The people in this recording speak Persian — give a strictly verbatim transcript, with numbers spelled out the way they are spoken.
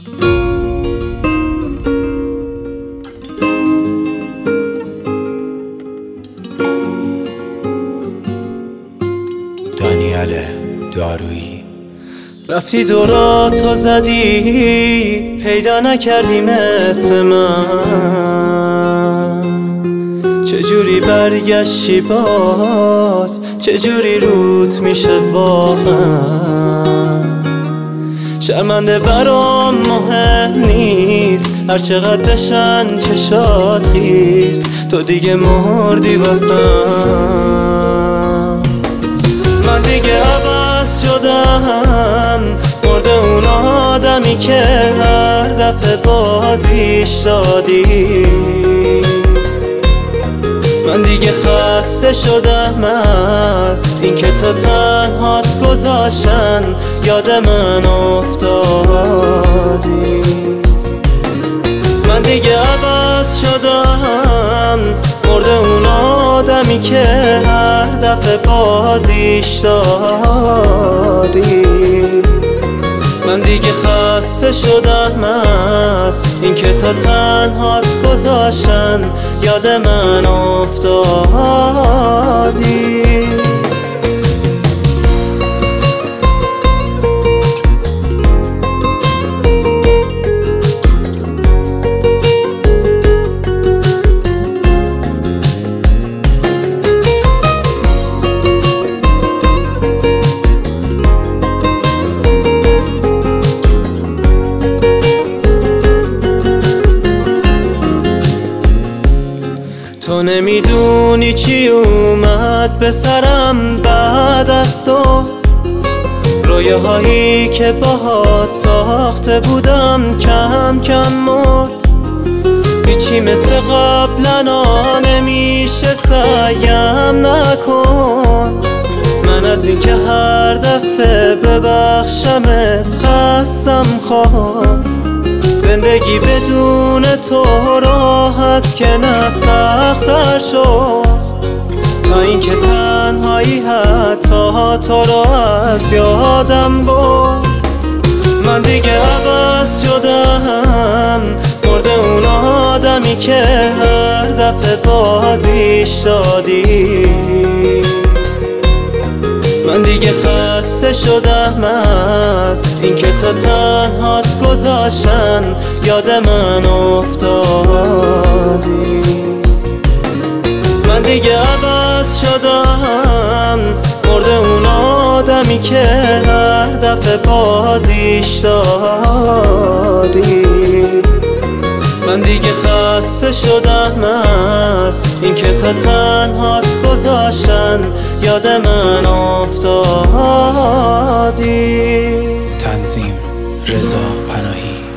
دانیال دارویی. رفتی دوراتو زدی پیدا نکردی مثل من، چجوری برگشتی باز، چجوری روت میشه واقعا. شرمنده برام مهم نیست هر چقدر دشن چشات خیس، تو دیگه مردی واسم. من دیگه عوض شدم، مرده اون آدمی که هر دفعه بازیش دادی. من دیگه خسته شدم از این که تو تنهات گذاشتن یاد من افتادی. من دیگه عوض شدم، مرده اون آدمی که هر دفعه بازیش دادی. من دیگه خسته شدم از این که تا تنهات گذاشتن یاد من افتادی. تو نمیدونی چی اومد به سرم بعد از تو، رویه هایی که باهات ساخته بودم کم کم مرد. هیچی مثل قبلنا نمیشه سعیم نکن، من از این که هر دفعه ببخشمت خستم خواب. زندگی بدون تو راحت که نه سخت‌تر شد، تا اینکه تنهایی حتی تو رو از یادم برد. من دیگه عوض شدم، مرده اون آدمی که هر دفعه بازیش دادی. من دیگه خسته شدم از این که تو تنهات گذاشتن یاد من افتادی. من دیگه عوض شدم، مرده اون آدمی که هر دفعه بازیش دادی. من دیگه خسته شدم از این که تا تنهات گذاشتن یاد من افتادی. تنظیم رضا پناهی.